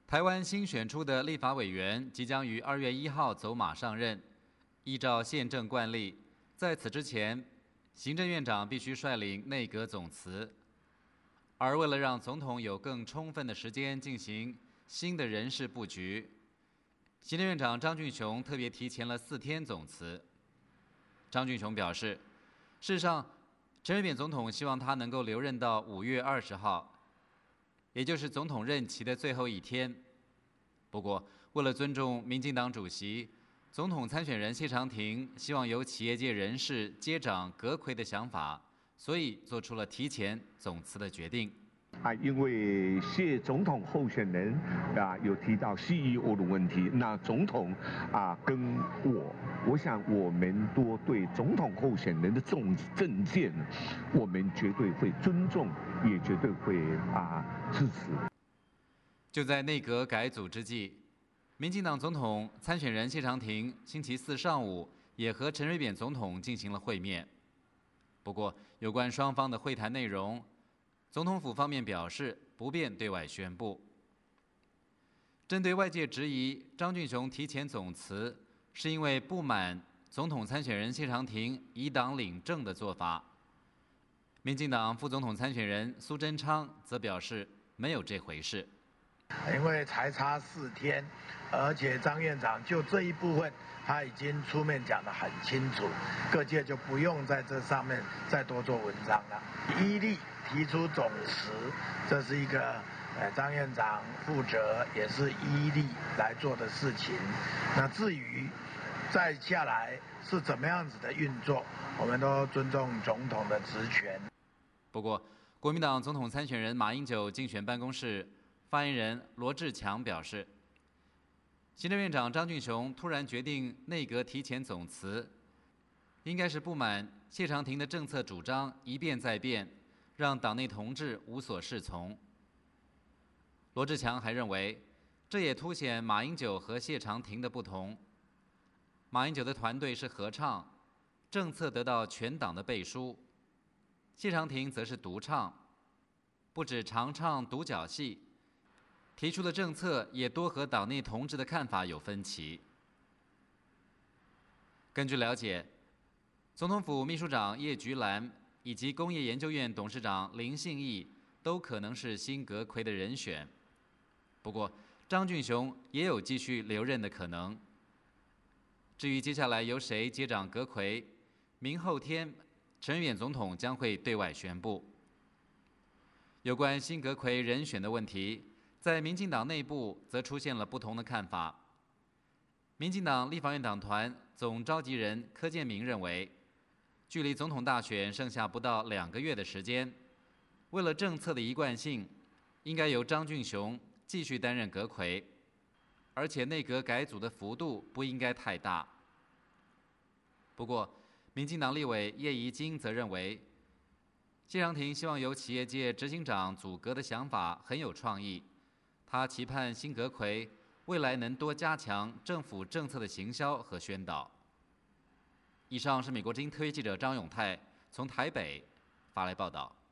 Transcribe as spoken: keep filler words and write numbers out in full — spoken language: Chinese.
台湾新选出的立法委员即将于二月一号走马上任。依照宪政惯例，在此之前，行政院长必须率领内阁总辞。而为了让总统有更充分的时间进行新的人事布局，行政院长张俊雄特别提前了四天总辞。张俊雄表示，事实上，陈水扁总统希望他能够留任到五月二十号。也就是总统任期的最后一天。不过，为了尊重民进党主席、总统参选人谢长廷希望由企业界人士接掌阁揆的想法，所以做出了提前总辞的决定。 啊，因为谢总统候选人啊有提到 C E O 的问题，那总统啊跟我，我想我们都对总统候选人的这种政见，我们绝对会尊重，也绝对会啊支持。 就在内阁改组之际，民进党总统参选人谢长廷星期四上午也和陈水扁总统进行了会面。不过，有关双方的会谈内容，总统府方面表示不便对外宣布。针对外界质疑张俊雄提前总辞是因为不满总统参选人谢长廷以党领政的做法，民进党副总统参选人苏贞昌则表示没有这回事。 因为才差四天，而且张院长就这一部分他已经出面讲得很清楚，各界就不用在这上面再多做文章了。依例提出总辞，这是一个呃张院长负责，也是依例来做的事情。那至于再下来是怎么样子的运作，我们都尊重总统的职权。 不过，国民党总统参选人马英九竞选办公室发言人罗志强表示，行政院长张俊雄突然决定内阁提前总辞，应该是不满谢长廷的政策主张一变再变，让党内同志无所适从。罗志强还认为，这也凸显马英九和谢长廷的不同。马英九的团队是合唱，政策得到全党的背书；谢长廷则是独唱，不止常唱独角戏，提出的政策也多和党内同志的看法有分歧。根据了解，总统府秘书长叶菊兰以及工业研究院董事长林信义都可能是新阁揆的人选。不过，张俊雄也有继续留任的可能。至于接下来由谁接掌阁揆，明后天陈水扁总统将会对外宣布。有关新阁揆人选的问题，在民进党内部则出现了不同的看法。民进党立法院党团总召集人柯建铭认为，距离总统大选剩下不到两个月的时间，为了政策的一贯性，应该由张俊雄继续担任阁揆，而且内阁改组的幅度不应该太大。不过，民进党立委叶宜津则认为，谢长廷希望由企业界执行长组阁的想法很有创意，他期盼新阁揆未来能多加强政府政策的行销和宣导。以上是美国之音特约记者张永泰从台北发来报道。